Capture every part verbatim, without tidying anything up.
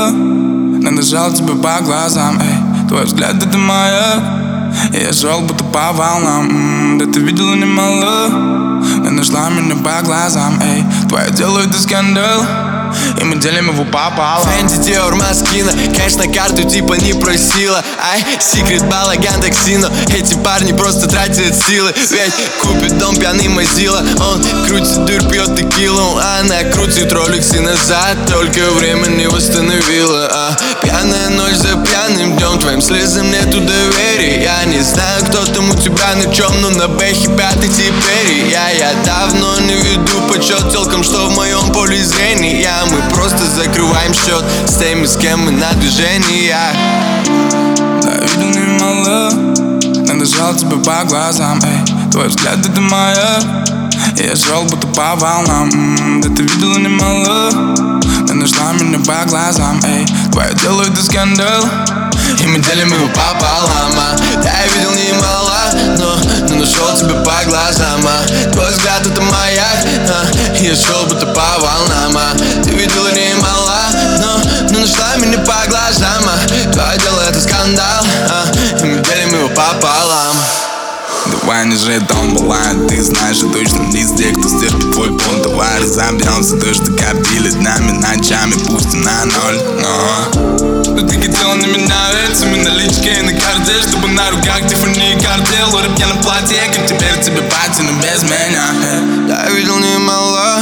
мало. Надо жал тебе по глазам, эй. Твой взгляд это моя. Я шел будто по волнам, м-м, да ты видела немало. Ты нашла меня по глазам, эй. Твое дело это скандал, и мы делим его пополам. Фэнди, Диор, Маскина, кэш на карту типа не просила. Ай, секрет, балаган, такси, но эти парни просто тратят силы. Ведь купит дом пьяный Мазила, он крутит дыр, пьет текилу, а она крутит роликсы назад, только время не восстановила. А пьяная ночь за пьяным днем, твоим слезам нету доверия. Я не знаю, кто там у тебя на чем, но на бэхе пятый теперь. Я, я давно не веду почет телкам, что в моем поле зрения. Мы просто закрываем счет с теми, с кем мы на движении. Да, видел немало. Надо жал тебе по глазам, эй. Твой взгляд это моя. Я шел будто по волнам, м-м, да ты видела немало. Ты нашла меня по глазам, эй. Твое дело это скандал, и мы делим его пополам. А да, я видел немало, но, но нашел тебя по глазам, а твой взгляд это маяк, а я шел будто по волнам, а ты видела немало, но, но нашла меня по глазам, а твое дело это скандал, а и мы делим его пополам. Давай не жить, он бывает, ты знаешь, и точно не из тех, кто стерпит твой пол. Давай разобьемся, то, что копили днями, ночами, пусть и на ноль. Но но ты хотела на меня этими наличкой на карте, чтобы на руках Тиффани и картел. Лори в пьяном платье, как теперь тебе пати, но без меня. Да, я видел немало.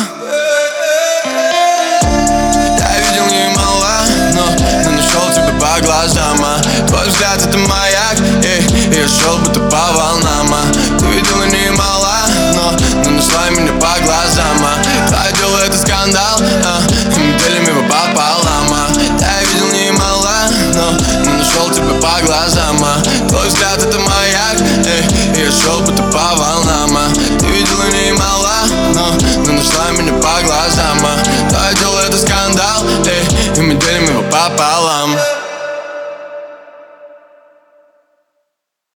Да, я видел немало, но, но нашел тебя по глазам, а твой взгляд это маяк, и я шел будто по волнам, а ты видела немало, но, но нашла меня по глазам, а твое дело это скандал, а и мы делим его пополам, а да, я видел немало, но, но нашел тебя по глазам, а твой взгляд это маяк, и я шел будто по волнам, а ты видела немало, но, но нашла меня по глазам, а твое дело это скандал, и мы делим его пополам.